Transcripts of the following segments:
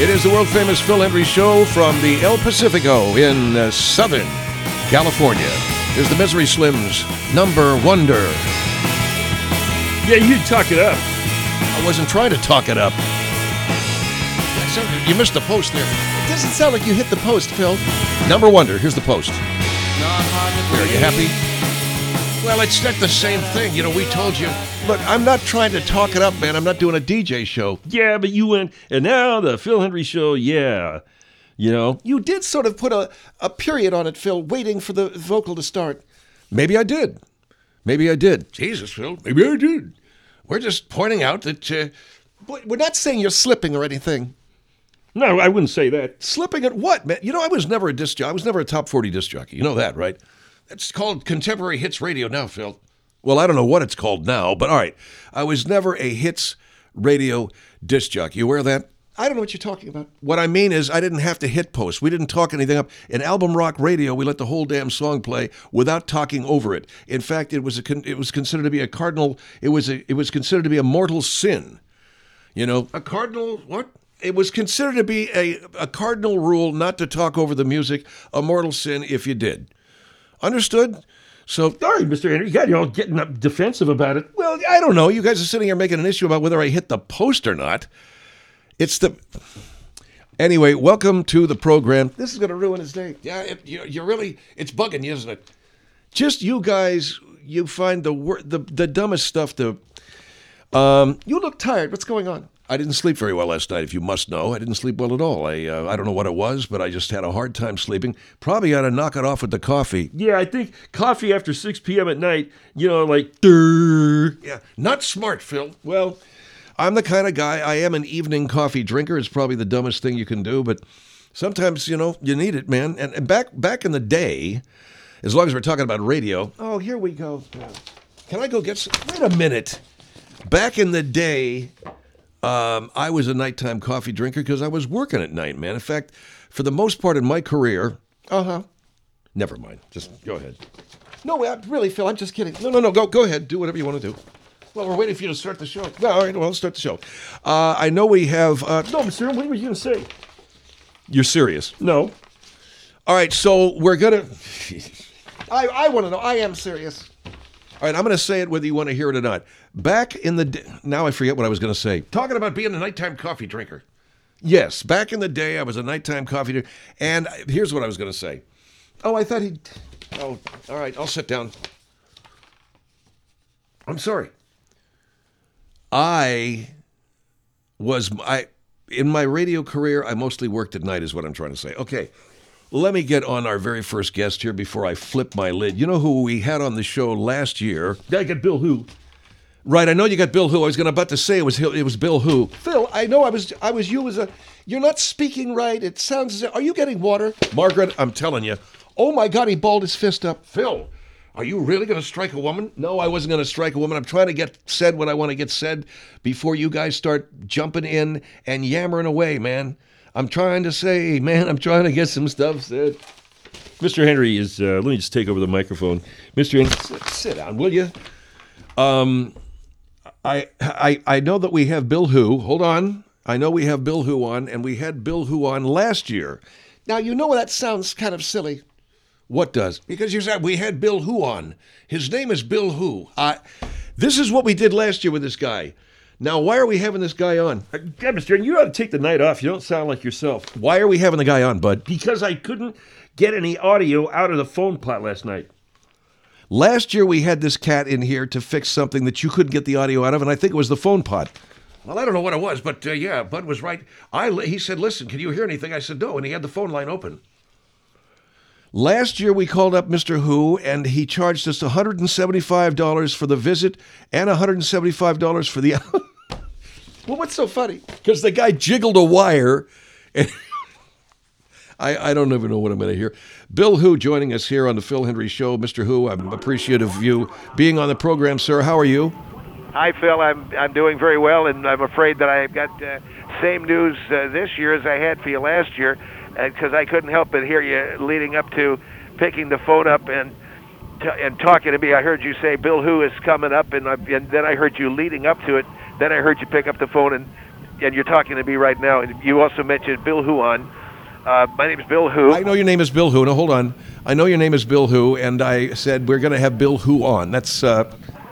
It is the world-famous Phil Hendrie Show from the El Pacifico in Southern California. Here's the Misery Slims, Number Wonder. Yeah, you talk it up. I wasn't trying to talk it up. You missed the post there. It doesn't sound like you hit the post, Phil. Number Wonder, here's the post. Are you happy? Well, it's not the same thing. You know, we told you. Look, I'm not trying to talk it up, man. I'm not doing a DJ show. Yeah, but you went, and now the Phil Hendrie Show, yeah. You know? You did sort of put a period on it, Phil, waiting for the vocal to start. Maybe I did. Jesus, Phil, maybe I did. We're just pointing out that we're not saying you're slipping or anything. No, I wouldn't say that. Slipping at what, man? You know, I was never a disc jockey. I was never a top 40 disc jockey. You know that, right? It's called Contemporary Hits Radio now, Phil. Well, I don't know what it's called now, but all right. I was never a hits radio disc jockey. You aware of that? I don't know what you're talking about. What I mean is I didn't have to hit post. We didn't talk anything up. In album rock radio, we let the whole damn song play without talking over it. In fact, it was considered to be a cardinal. It was considered to be a mortal sin. You know, a cardinal what? It was considered to be a cardinal rule not to talk over the music, a mortal sin if you did. Understood? So, all right, Mr. Hendrie, you got you all getting up defensive about it. Well, I don't know. You guys are sitting here making an issue about whether I hit the post or not. Anyway, welcome to the program. This is going to ruin his day. Yeah, you're really, it's bugging you, isn't it? Just you guys, you find the dumbest stuff to, you look tired. What's going on? I didn't sleep very well last night, if you must know. I didn't sleep well at all. I don't know what it was, but I just had a hard time sleeping. Probably ought to knock it off with the coffee. Yeah, I think coffee after 6 p.m. at night, you know, like, yeah, not smart, Phil. Well, I'm the kind of guy, I am an evening coffee drinker. It's probably the dumbest thing you can do, but sometimes, you know, you need it, man. And back in the day, as long as we're talking about radio, oh, here we go. Can I go get some? Wait a minute. Back in the day, I was a nighttime coffee drinker because I was working at night, man. In fact, for the most part in my career, never mind. Just go ahead. No, really, Phil, I'm just kidding. No, go ahead. Do whatever you want to do. Well, we're waiting for you to start the show. Well, all right, well, let's start the show. I know we have... No, Mr. What were you going to say? You're serious? No. All right, so we're going to... I want to know. I am serious. All right, I'm going to say it whether you want to hear it or not. Back in the day... Now I forget what I was going to say. Talking about being a nighttime coffee drinker. Yes, back in the day, I was a nighttime coffee drinker. And here's what I was going to say. Oh, I thought he'd... Oh, all right, I'll sit down. I'm sorry. In my radio career, I mostly worked at night is what I'm trying to say. Okay, let me get on our very first guest here before I flip my lid. You know who we had on the show last year? I got Bill Who. Right, I know you got Bill Who. I was about to say it was Bill Who. Phil, I know you're not speaking right. It sounds, are you getting water? Margaret, I'm telling you. Oh my God, he balled his fist up. Phil. Are you really going to strike a woman? No, I wasn't going to strike a woman. I'm trying to get said what I want to get said before you guys start jumping in and yammering away, man. I'm trying to say, man, I'm trying to get some stuff said. Mr. Hendrie is, let me just take over the microphone. Mr. Hendrie, sit down, will you? I know that we have Bill Who. Hold on. I know we have Bill Who on, and we had Bill Who on last year. Now, you know that sounds kind of silly. What does? Because you said we had Bill Who on. His name is Bill Who. This is what we did last year with this guy. Now, why are we having this guy on? Yeah, Mr. Hendrie, you ought to take the night off. You don't sound like yourself. Why are we having the guy on, bud? Because I couldn't get any audio out of the phone pot last night. Last year, we had this cat in here to fix something that you couldn't get the audio out of, and I think it was the phone pot. Well, I don't know what it was, but yeah, Bud was right. He said, listen, can you hear anything? I said, no, and he had the phone line open. Last year, we called up Mr. Who, and he charged us $175 for the visit and $175 for the... Well, what's so funny? Because the guy jiggled a wire, and I don't even know what I'm going to hear. Bill Who joining us here on the Phil Hendrie Show. Mr. Who, I'm appreciative of you being on the program, sir. How are you? Hi, Phil. I'm doing very well, and I'm afraid that I've got same news this year as I had for you last year, because I couldn't help but hear you leading up to picking the phone up and talking to me. I heard you say Bill Who is coming up, and then I heard you leading up to it. Then I heard you pick up the phone and and you're talking to me right now. And you also mentioned Bill Huon. My name is Bill Hu. I know your name is Bill Who. Now, hold on. I know your name is Bill Who, and I said we're going to have Bill Who on. That's, Oh,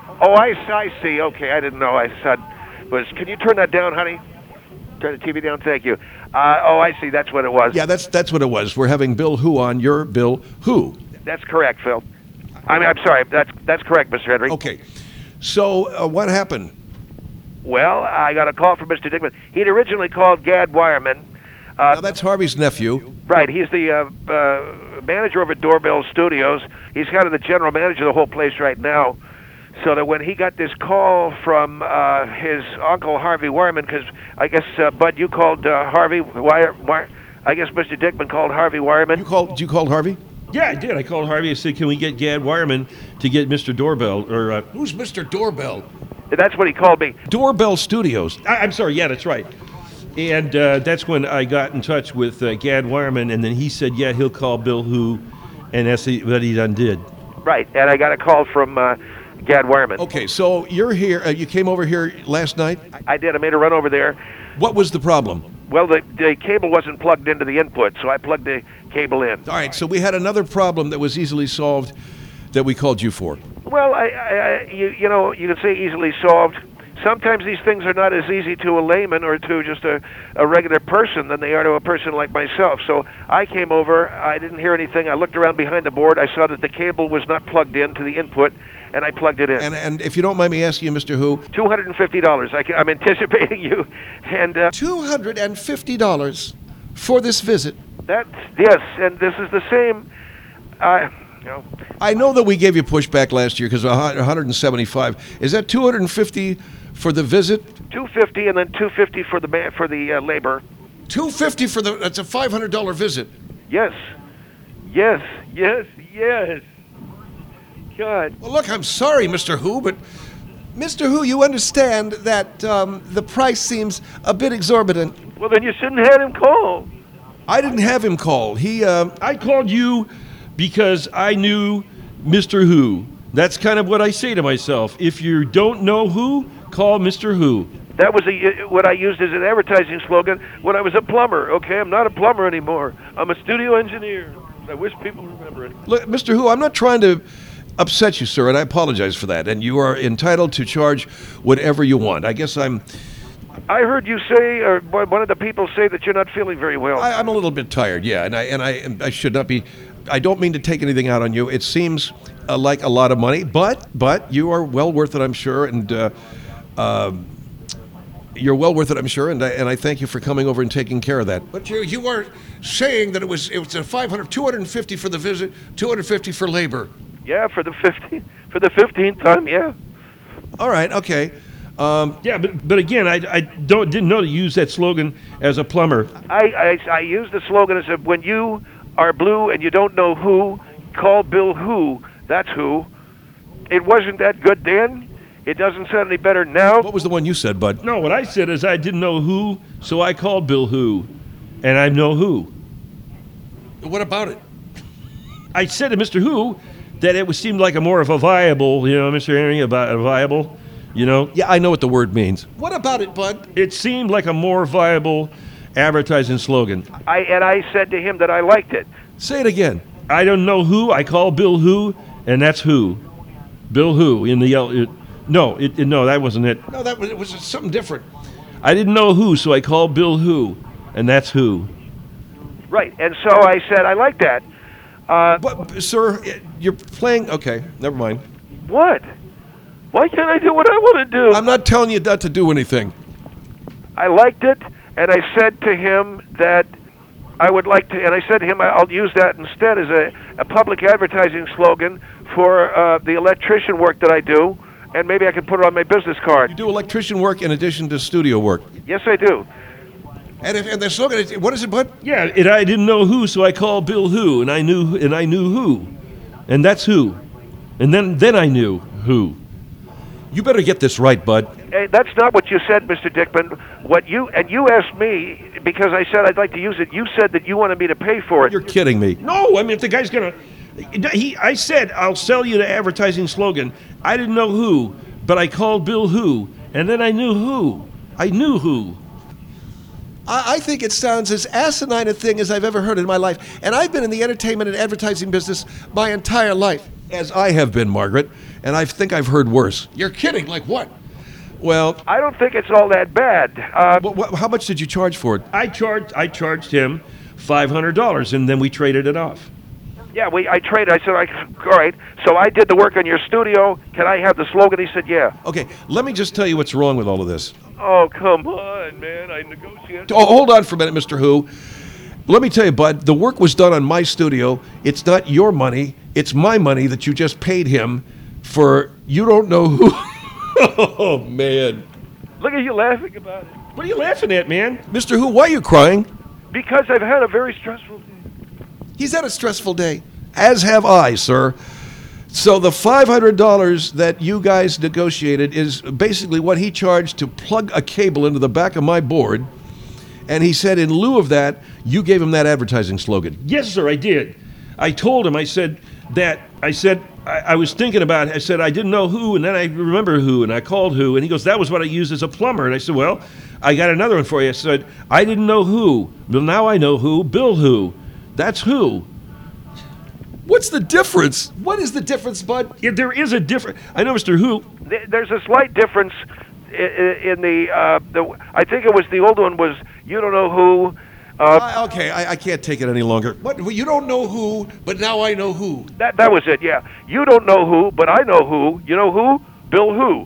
I see. Okay, I didn't know. I said, can you turn that down, honey? Turn the TV down. Thank you. I see. That's what it was. yeah, that's what it was. We're having Bill Who on. You're Bill Who. That's correct, Phil. I'm sorry. That's correct, Mr. Henry. Okay. So, what happened? Well, I got a call from Mr. Dickman. He'd originally called Gad Wireman. Now, that's Harvey's nephew. Right. He's the manager over at Doorbell Studios. He's kind of the general manager of the whole place right now. So that when he got this call from his uncle Harvey Wireman, because I guess Bud, you called Harvey I guess Mr. Dickman called Harvey Wireman. You called Harvey? Yeah, I did. I called Harvey. I said, can we get Gad Wireman to get Mr. Doorbell? Or Who's Mr. Doorbell? That's what he called me. Doorbell Studios. I'm sorry. Yeah, that's right. And that's when I got in touch with Gad Wireman, and then he said, yeah, he'll call Bill Who, and that's what he done did. Right. And I got a call from Gad Wireman. Okay, so you're here. You came over here last night. I did. I made a run over there. What was the problem? Well, the cable wasn't plugged into the input, so I plugged the cable in. All right, so we had another problem that was easily solved that we called you for. Well, you know, you can say easily solved. Sometimes these things are not as easy to a layman or to just a regular person than they are to a person like myself. So I came over. I didn't hear anything. I looked around behind the board. I saw that the cable was not plugged into the input, and I plugged it in. And if you don't mind me asking you, Mr. Who, $250. I'm anticipating you. And $250 for this visit. yes, and this is the same. You know, I know that we gave you pushback last year because 175. Is that 250 for the visit? $250 and then $250 for the labor. 250 for that's a $500 visit. Yes. God. Well, look, I'm sorry, Mr. Who, but Mr. Who, you understand that the price seems a bit exorbitant. Well, then you shouldn't have him call. I didn't have him call. I called you because I knew Mr. Who. That's kind of what I say to myself. If you don't know who, call Mr. Who. That was what I used as an advertising slogan when I was a plumber. Okay, I'm not a plumber anymore. I'm a studio engineer. I wish people remember it. Look, Mr. Who, I'm not trying to upset you, sir, and I apologize for that. And you are entitled to charge whatever you want. I guess I heard you say, or one of the people say, that you're not feeling very well. I'm a little bit tired, yeah, and I should not be. I don't mean to take anything out on you. It seems like a lot of money, but you are well worth it, I'm sure, and you're well worth it, I'm sure, and I thank you for coming over and taking care of that. But you are saying that it was a 250 for the visit, 250 for labor. Yeah, for the 15th time, yeah. All right, okay. Yeah, but again, I didn't know to use that slogan as a plumber. I used the slogan as when you are blue and you don't know who, call Bill Who. That's who. It wasn't that good then. It doesn't sound any better now. What was the one you said, Bud? No, what I said is I didn't know who, so I called Bill Who, and I know who. What about it? I said to Mr. Who that it seemed like a more of a viable, Mr. Henry, about a viable, Yeah, I know what the word means. What about it, Bud? It seemed like a more viable advertising slogan. I said to him that I liked it. Say it again. I don't know who. I call Bill Who, and that's who. Bill Who in the yellow. No, that wasn't it. No, it was something different. I didn't know who, so I called Bill Who, and that's who. Right, and so I said I like that. But, sir, you're playing. Okay, never mind. What? Why can't I do what I want to do? I'm not telling you not to do anything. I liked it, and I said to him that I would like to, and I said to him I'll use that instead as a public advertising slogan for the electrician work that I do, and maybe I can put it on my business card. You do electrician work in addition to studio work. Yes, I do. And the slogan, what is it, Bud? Yeah, I didn't know who, so I called Bill Who, and I knew who, and that's who, and then I knew who. You better get this right, Bud. Hey, that's not what you said, Mr. Dickman. You asked me because I said I'd like to use it. You said that you wanted me to pay for it. You're kidding me. No, I mean if the guy's gonna, I said I'll sell you the advertising slogan. I didn't know who, but I called Bill Who, and then I knew who. I knew who. I think it sounds as asinine a thing as I've ever heard in my life. And I've been in the entertainment and advertising business my entire life. As I have been, Margaret, and I think I've heard worse. You're kidding, like what? Well, I don't think it's all that bad. how much did you charge for it? I charged him $500, and then we traded it off. Yeah, I traded. I said, all right. So I did the work on your studio. Can I have the slogan? He said, yeah. Okay, let me just tell you what's wrong with all of this. Oh, come on, man. I negotiated. Oh, hold on for a minute, Mr. Who. Let me tell you, bud, the work was done on my studio. It's not your money. It's my money that you just paid him for you don't know who. Oh, man. Look at you laughing about it. What are you laughing at, man? Mr. Who, why are you crying? Because I've had a very stressful day. He's had a stressful day. As have I, sir. So the $500 that you guys negotiated is basically what he charged to plug a cable into the back of my board. And he said in lieu of that, you gave him that advertising slogan. Yes, sir, I did. I told him, I was thinking about it. I said, I didn't know who, and then I remember who, and I called who. And he goes, that was what I used as a plumber. And I said, well, I got another one for you. I said, I didn't know who. Well, now I know who. Bill Who. That's who. What's the difference? What is the difference, bud? Yeah, there is a difference. I know, Mr. Who. There's a slight difference in the I think it was the old one was you don't know who. Okay, I can't take it any longer. What? You don't know who, but now I know who. That was it, yeah. You don't know who, but I know who. You know who? Bill Who.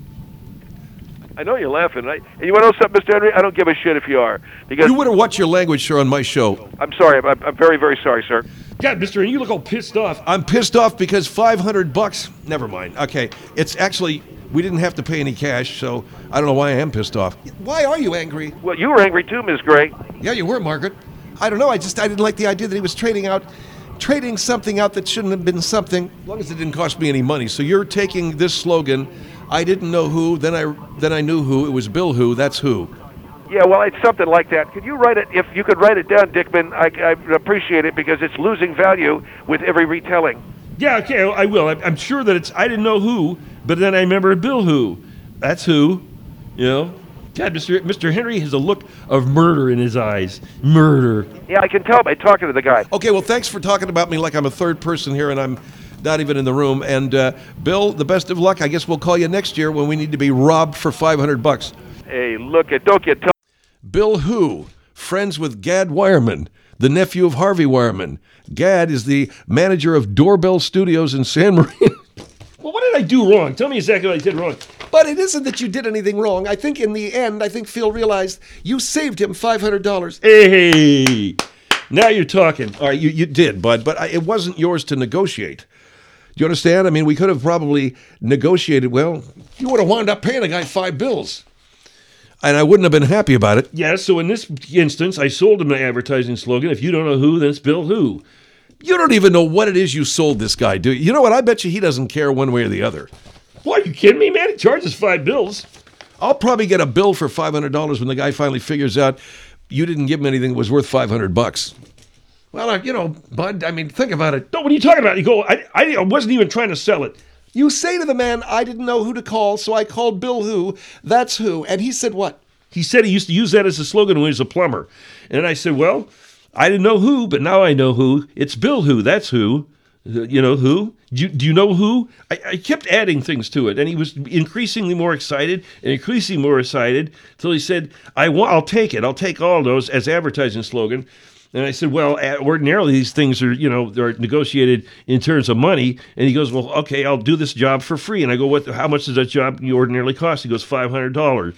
I know you're laughing, right? And you want to know something, Mr. Henry? I don't give a shit if you are. Because you wouldn't watch your language, sir, on my show. I'm sorry. I'm very, very sorry, sir. God, Mr. You look all pissed off. I'm pissed off because $500. Never mind. Okay, it's actually we didn't have to pay any cash, so I don't know why I am pissed off. Why are you angry? Well, you were angry too, Ms. Gray. Yeah, you were, Margaret. I don't know. I didn't like the idea that he was trading something out that shouldn't have been something, as long as it didn't cost me any money. So you're taking this slogan, I didn't know who, then I knew who. It was Bill Who. That's who. Yeah, well, it's something like that. Could you write it? If you could write it down, Dickman, I appreciate it because it's losing value with every retelling. Yeah, okay, I will. I'm sure that it's I didn't know who, but then I remember Bill Who. That's who. You know? God, Mr. Henry has a look of murder in his eyes. Murder. Yeah, I can tell by talking to the guy. Okay, well, thanks for talking about me like I'm a third person here and I'm not even in the room. And Bill, the best of luck. I guess we'll call you next year when we need to be robbed for $500. Hey, look, don't get Bill Who, friends with Gad Wireman, the nephew of Harvey Wireman. Gad is the manager of Doorbell Studios in San Marino. Well, what did I do wrong? Tell me exactly what I did wrong. But it isn't that you did anything wrong. I think in the end, Phil realized you saved him $500. Hey, now you're talking. All right, you did, bud, but it wasn't yours to negotiate. Do you understand? I mean, we could have probably negotiated. Well, you would have wound up paying a guy $5. And I wouldn't have been happy about it. Yeah, so in this instance, I sold him the advertising slogan, if you don't know who, then it's Bill Who. You don't even know what it is you sold this guy, do you? You know what? I bet you he doesn't care one way or the other. What, are you kidding me, man? He charges $5. I'll probably get a bill for $500 when the guy finally figures out you didn't give him anything that was worth $500. Well, bud, I mean, think about it. No, what are you talking about? You go, I wasn't even trying to sell it. You say to the man, I didn't know who to call, so I called Bill Who. That's who. And he said what? He said he used to use that as a slogan when he was a plumber. And I said, well, I didn't know who, but now I know who. It's Bill Who. That's who. You know who? Do you know who? I kept adding things to it, and he was increasingly more excited until he said, I'll take it. I'll take all those as advertising slogan. And I said, well, ordinarily these things are, they're negotiated in terms of money. And he goes, well, okay, I'll do this job for free. And I go, how much does that job ordinarily cost? He goes, $500,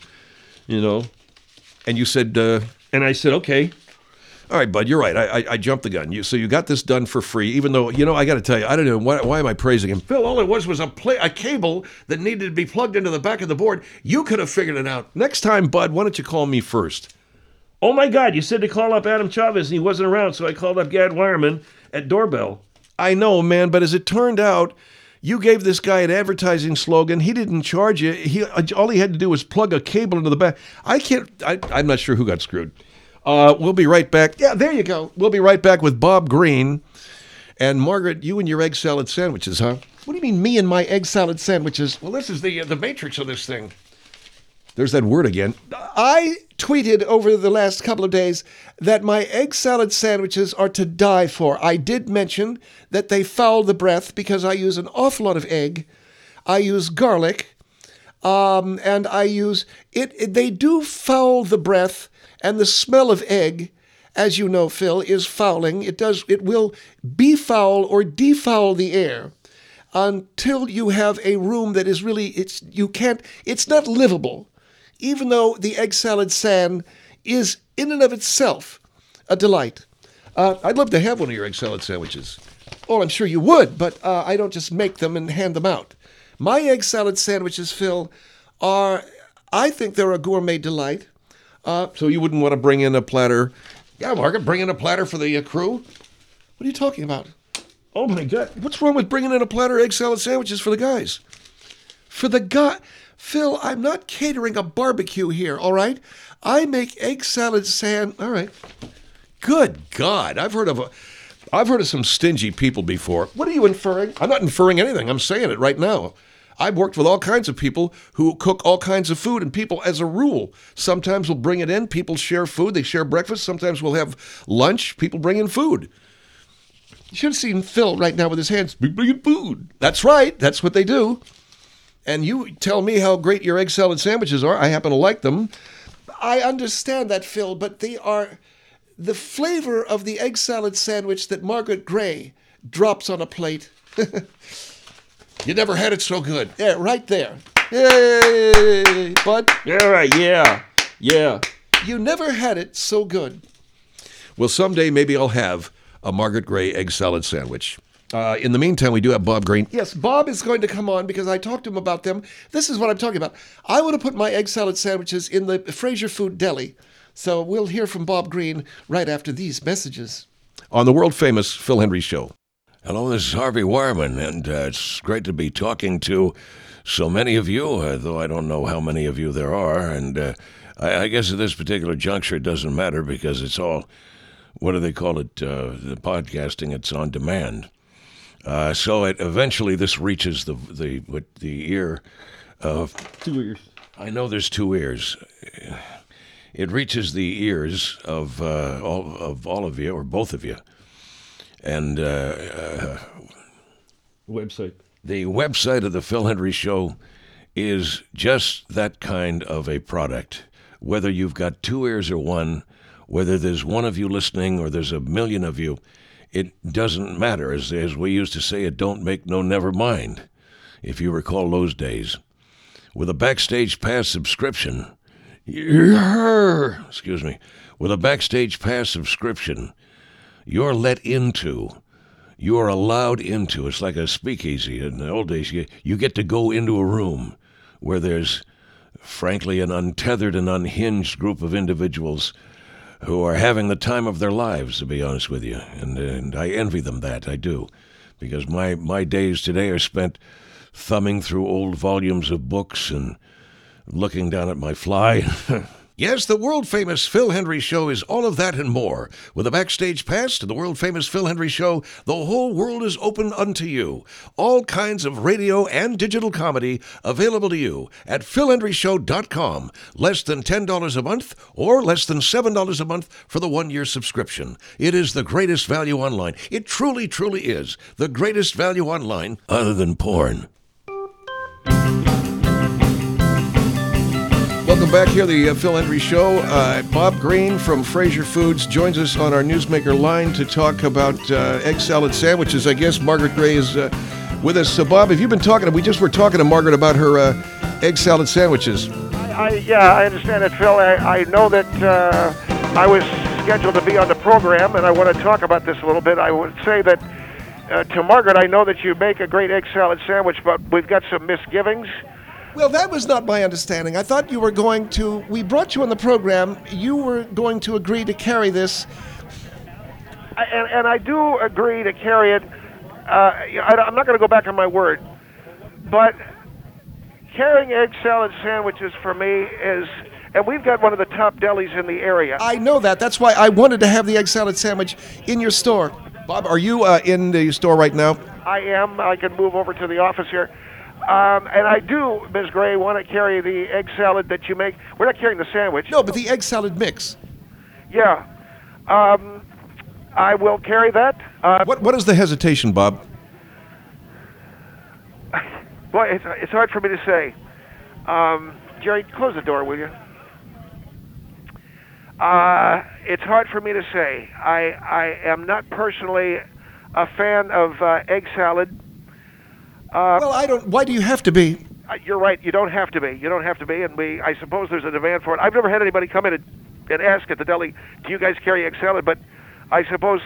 And you said, and I said, okay. All right, bud, you're right. I jumped the gun. So you got this done for free, even though, I got to tell you, I don't know, why am I praising him? Phil, all it was a cable that needed to be plugged into the back of the board. You could have figured it out. Next time, bud, why don't you call me first? Oh, my God, you said to call up Adam Chavez, and he wasn't around, so I called up Gad Wireman at Doorbell. I know, man, but as it turned out, you gave this guy an advertising slogan. He didn't charge you. All he had to do was plug a cable into the back. I'm not sure who got screwed. We'll be right back. Yeah, there you go. We'll be right back with Bob Green. And Margaret, you and your egg salad sandwiches, huh? What do you mean, me and my egg salad sandwiches? Well, this is the matrix of this thing. There's that word again. I tweeted over the last couple of days that my egg salad sandwiches are to die for. I did mention that they foul the breath because I use an awful lot of egg. I use garlic, and I use it. They do foul the breath, and the smell of egg, as you know, Phil, is fouling. It will befoul or defoul the air until you have a room that is really, it's not livable, even though the egg salad sand is in and of itself a delight. I'd love to have one of your egg salad sandwiches. Oh, I'm sure you would, but I don't just make them and hand them out. My egg salad sandwiches, Phil, I think they're a gourmet delight. So you wouldn't want to bring in a platter? Yeah, Margaret, bring in a platter for the crew? What are you talking about? Oh my God! What's wrong with bringing in a platter of egg salad sandwiches for the guys? For the guy, Phil, I'm not catering a barbecue here, all right? I make egg salad all right. Good God, I've heard of some stingy people before. What are you inferring? I'm not inferring anything. I'm saying it right now. I've worked with all kinds of people who cook all kinds of food, and people, as a rule, sometimes will bring it in. People share food. They share breakfast. Sometimes we'll have lunch. People bring in food. You should have seen Phil right now with his hands bringing food. That's right. That's what they do. And you tell me how great your egg salad sandwiches are. I happen to like them. I understand that, Phil, but they are the flavor of the egg salad sandwich that Margaret Gray drops on a plate. You never had it so good. Yeah, right there. Yay, bud. Yeah, right. Yeah. You never had it so good. Well, someday maybe I'll have a Margaret Gray egg salad sandwich. In the meantime, we do have Bob Green. Yes, Bob is going to come on because I talked to him about them. This is what I'm talking about. I want to put my egg salad sandwiches in the Fraser Food Deli. So we'll hear from Bob Green right after these messages. On the world-famous Phil Hendrie Show. Hello, this is Harvey Wireman, and it's great to be talking to so many of you, though I don't know how many of you there are. And I guess at this particular juncture, it doesn't matter because it's all, what do they call it, the podcasting, it's on demand. So eventually this reaches the ear of... 2 ears. I know there's 2 ears. It reaches the ears of all of you, or both of you. And Website. the website of the Phil Hendrie Show is just that kind of a product. Whether you've got 2 ears or 1, whether there's 1 of you listening or there's 1 million of you, it doesn't matter. As we used to say, it don't make no never mind, if you recall those days. With a Backstage Pass subscription, with a Backstage Pass subscription, you're let into, you're allowed into, it's like a speakeasy. In the old days, you get to go into a room where there's, frankly, an untethered and unhinged group of individuals who are having the time of their lives, to be honest with you. And I envy them that, I do. Because my days today are spent thumbing through old volumes of books and looking down at my fly. Yes, the world-famous Phil Hendrie Show is all of that and more. With a Backstage Pass to the world-famous Phil Hendrie Show, the whole world is open unto you. All kinds of radio and digital comedy available to you at philhendrieshow.com. Less than $10 a month or less than $7 a month for the 1-year subscription. It is the greatest value online. It truly, truly is the greatest value online other than porn. Welcome back here, the Phil Hendrie Show. Bob Green from Fraser Foods joins us on our Newsmaker line to talk about egg salad sandwiches. I guess Margaret Gray is with us. So, Bob, have you been talking? We just were talking to Margaret about her egg salad sandwiches. I understand that, Phil. I know that I was scheduled to be on the program, and I want to talk about this a little bit. I would say that to Margaret, I know that you make a great egg salad sandwich, but we've got some misgivings. Well, that was not my understanding. I thought you were going to, we brought you on the program, you were going to agree to carry this. And I do agree to carry it. I'm not going to go back on my word. But carrying egg salad sandwiches for me is, and we've got one of the top delis in the area. I know that. That's why I wanted to have the egg salad sandwich in your store. Bob, are you in the store right now? I am. I can move over to the office here. And I do, Ms. Gray, want to carry the egg salad that you make. We're not carrying the sandwich. No, but the egg salad mix. Yeah. I will carry that. What is the hesitation, Bob? Boy, it's hard for me to say. Jerry, close the door, will you? It's hard for me to say. I am not personally a fan of egg salad. Well, I don't. Why do you have to be? You're right. You don't have to be. You don't have to be. And I suppose there's a demand for it. I've never had anybody come in and ask at the deli, "Do you guys carry egg salad?" But I suppose.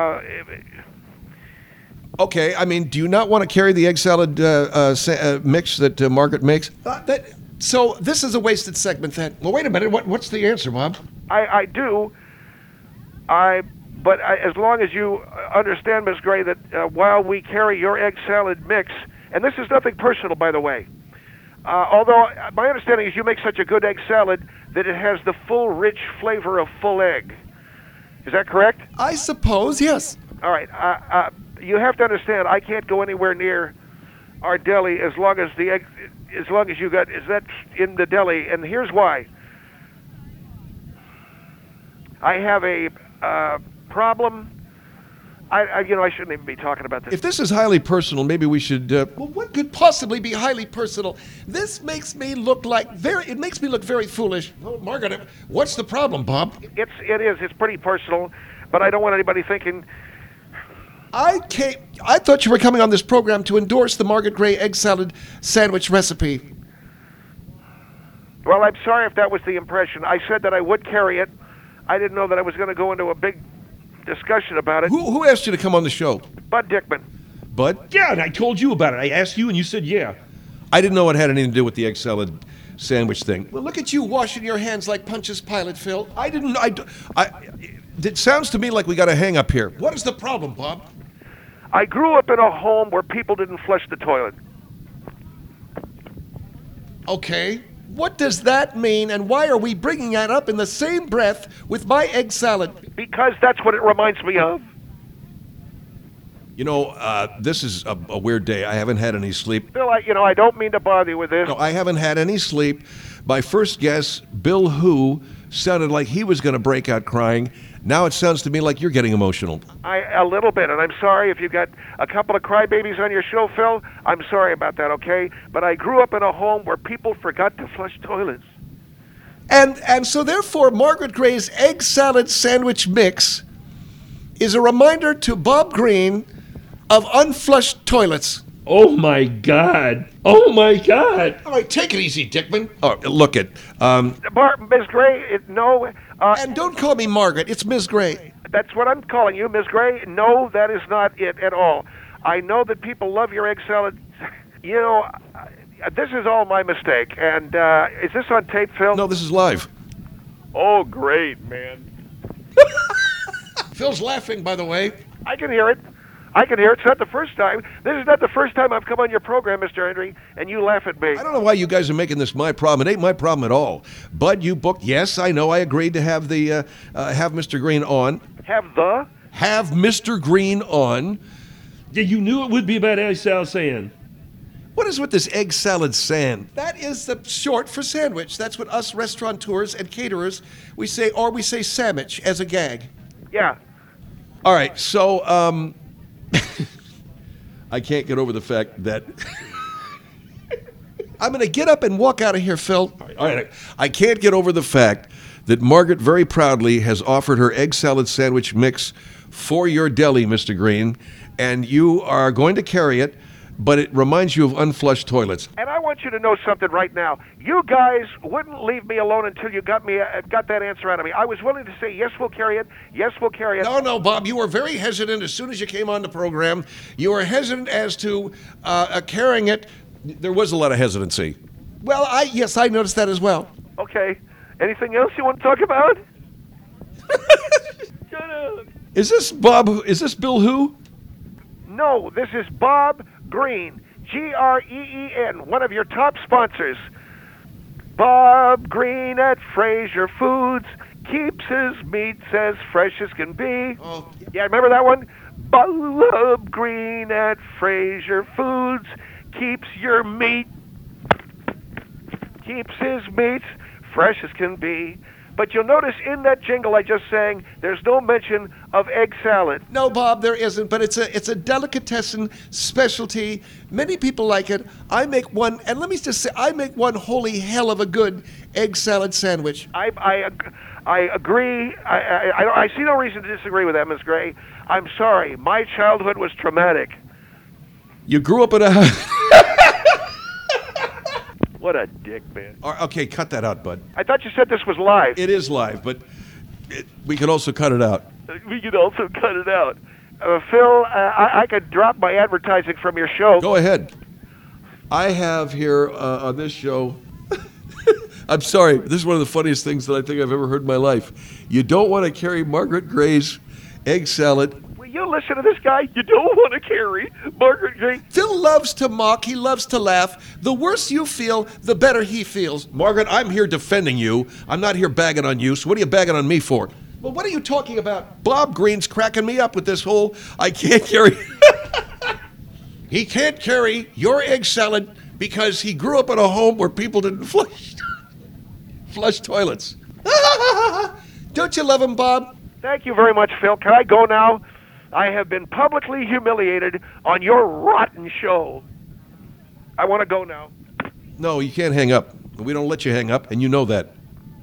Okay, I mean, do you not want to carry the egg salad mix that Margaret makes? So this is a wasted segment then. Well, wait a minute. What's the answer, Bob? I do. But as long as you understand, Ms. Gray, that while we carry your egg salad mix, and this is nothing personal, by the way, although my understanding is you make such a good egg salad that it has the full, rich flavor of full egg. Is that correct? I suppose, yes. All right. You have to understand, I can't go anywhere near our deli as long as the egg, as long as you got is that in the deli, and here's why. I have a problem. I shouldn't even be talking about this. If this is highly personal, maybe we should. Well, what could possibly be highly personal? This makes me look it makes me look very foolish. Oh, Margaret, what's the problem, Bob? It's pretty personal, but I don't want anybody thinking. I thought you were coming on this program to endorse the Margaret Gray egg salad sandwich recipe. Well, I'm sorry if that was the impression. I said that I would carry it. I didn't know that I was going to go into a big discussion about it. Who asked you to come on the show? Bud Dickman. Bud? Yeah, and I told you about it. I asked you, and you said yeah. I didn't know it had anything to do with the egg salad sandwich thing. Well, look at you washing your hands like Pontius Pilate, Phil. I didn't. It sounds to me like we got a hang up here. What is the problem, Bob? I grew up in a home where people didn't flush the toilet. Okay. What does that mean, and why are we bringing that up in the same breath with my egg salad? Because that's what it reminds me of. You know, this is a weird day. I haven't had any sleep. Bill, I don't mean to bother you with this. No, I haven't had any sleep. My first guess, Bill Who, sounded like he was going to break out crying. Now it sounds to me like you're getting emotional. A little bit, and I'm sorry if you got a couple of crybabies on your show, Phil. I'm sorry about that, okay? But I grew up in a home where people forgot to flush toilets. And so therefore, Margaret Gray's egg salad sandwich mix is a reminder to Bob Green of unflushed toilets. Oh my God! Oh my God! All right, take it easy, Dickman. Oh, look it. Ms. Gray, no. And don't call me Margaret. It's Ms. Gray. That's what I'm calling you, Ms. Gray. No, that is not it at all. I know that people love your egg salad. You know, this is all my mistake. And is this on tape, Phil? No, this is live. Oh, great, man. Phil's laughing, by the way. I can hear it. It's not the first time. This is not the first time I've come on your program, Mr. Henry, and you laugh at me. I don't know why you guys are making this my problem. It ain't my problem at all. Bud, you booked. Yes, I know. I agreed to have the have Mr. Green on. Have Mr. Green on. Yeah, you knew it would be about egg salad sand. What is with this egg salad sand? That is the short for sandwich. That's what us restaurateurs and caterers we say, or we say sandwich as a gag. Yeah. All right, so I can't get over the fact that I'm going to get up and walk out of here, Phil. all right, I can't get over the fact that Margaret very proudly has offered her egg salad sandwich mix for your deli, Mr. Green, and you are going to carry it, but it reminds you of unflushed toilets. And I want you to know something right now. You guys wouldn't leave me alone until you got that answer out of me. I was willing to say, yes, we'll carry it. Yes, we'll carry it. No, Bob, you were very hesitant as soon as you came on the program. You were hesitant as to carrying it. There was a lot of hesitancy. Well, yes, I noticed that as well. Okay. Anything else you want to talk about? Shut up. Is this Bob? Is this Bill Who? No, this is Bob Green, Green, one of your top sponsors. Bob Green at Fraser Foods keeps his meats as fresh as can be. Oh. Yeah, remember that one? Bob Green at Fraser Foods keeps your meat, keeps his meats fresh as can be. But you'll notice in that jingle I just sang, there's no mention of egg salad. No, Bob, there isn't, but it's a delicatessen specialty. Many people like it. I make one, and let me just say, I make one holy hell of a good egg salad sandwich. I agree. I see no reason to disagree with that, Miss Gray. I'm sorry. My childhood was traumatic. You grew up in a What a dick, man. Okay, cut that out, bud. I thought you said this was live. It is live, but we could also cut it out. We could also cut it out. Phil, I could drop my advertising from your show. Go ahead. I have here on this show, I'm sorry, this is one of the funniest things that I think I've ever heard in my life. You don't want to carry Margaret Gray's egg salad. Will you listen to this guy? You don't want to carry Margaret Gray. Phil loves to mock. He loves to laugh. The worse you feel, the better he feels. Margaret, I'm here defending you. I'm not here bagging on you, so what are you bagging on me for? Well, what are you talking about? Bob Green's cracking me up with this whole, I can't carry. He can't carry your egg salad because he grew up in a home where people didn't flush toilets. Don't you love him, Bob? Thank you very much, Phil. Can I go now? I have been publicly humiliated on your rotten show. I want to go now. No, you can't hang up. We don't let you hang up, and you know that.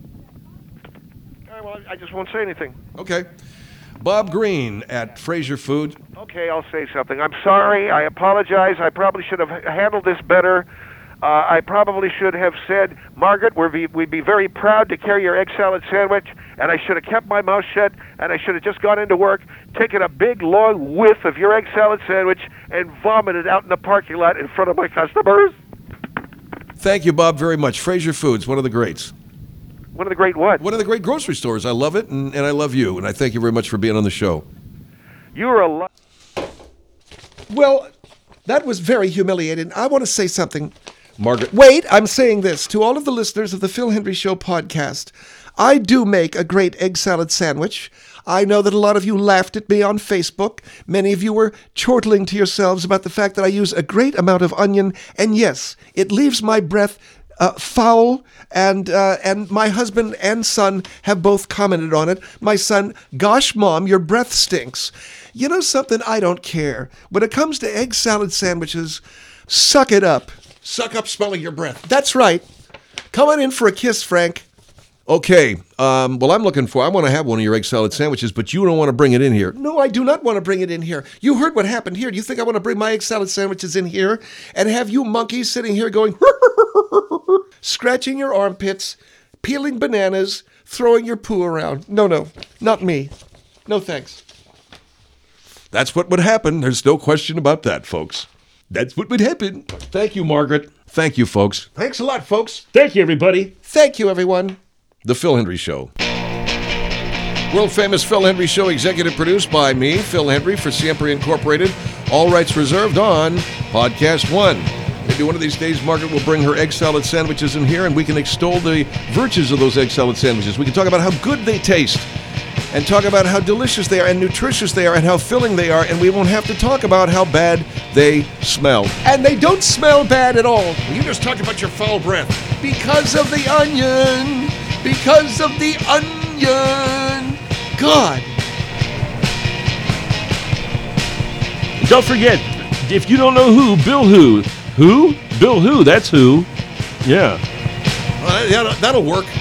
All right, well, I just won't say anything. Okay. Bob Green at Fraser Food. Okay, I'll say something. I'm sorry. I apologize. I probably should have handled this better. I probably should have said, Margaret, we'd be very proud to carry your egg salad sandwich, and I should have kept my mouth shut, and I should have just gone into work, taken a big, long whiff of your egg salad sandwich, and vomited out in the parking lot in front of my customers. Thank you, Bob, very much. Fraser Foods, one of the greats. One of the great what? One of the great grocery stores. I love it, and I love you, and I thank you very much for being on the show. You're a Well, that was very humiliating. I want to say something. Margaret. Wait, I'm saying this to all of the listeners of the Phil Hendry Show podcast. I do make a great egg salad sandwich. I know that a lot of you laughed at me on Facebook. Many of you were chortling to yourselves about the fact that I use a great amount of onion. And yes, it leaves my breath foul, and my husband and son have both commented on it. My son, gosh, Mom, your breath stinks. You know something? I don't care. When it comes to egg salad sandwiches, suck it up. Suck up smelling your breath. That's right. Come on in for a kiss, Frank. Okay. Well, I want to have one of your egg salad sandwiches, but you don't want to bring it in here. No, I do not want to bring it in here. You heard what happened here. Do you think I want to bring my egg salad sandwiches in here and have you monkeys sitting here going, scratching your armpits, peeling bananas, throwing your poo around? No, not me. No thanks. That's what would happen. There's no question about that, folks. That's what would happen. Thank you, Margaret. Thank you, folks. Thanks a lot, folks. Thank you, everybody. Thank you, everyone. The Phil Hendry Show. World famous Phil Hendry Show, executive produced by me, Phil Hendry, for Siempre Incorporated. All rights reserved on Podcast One. Maybe one of these days, Margaret will bring her egg salad sandwiches in here, and we can extol the virtues of those egg salad sandwiches. We can talk about how good they taste, and talk about how delicious they are, and nutritious they are, and how filling they are, and we won't have to talk about how bad they smell. And they don't smell bad at all. You just talked about your foul breath. Because of the onion. Because of the onion. God. Don't forget, if you don't know who, Bill Who. Who? Bill Who, that's who. Yeah. That'll work.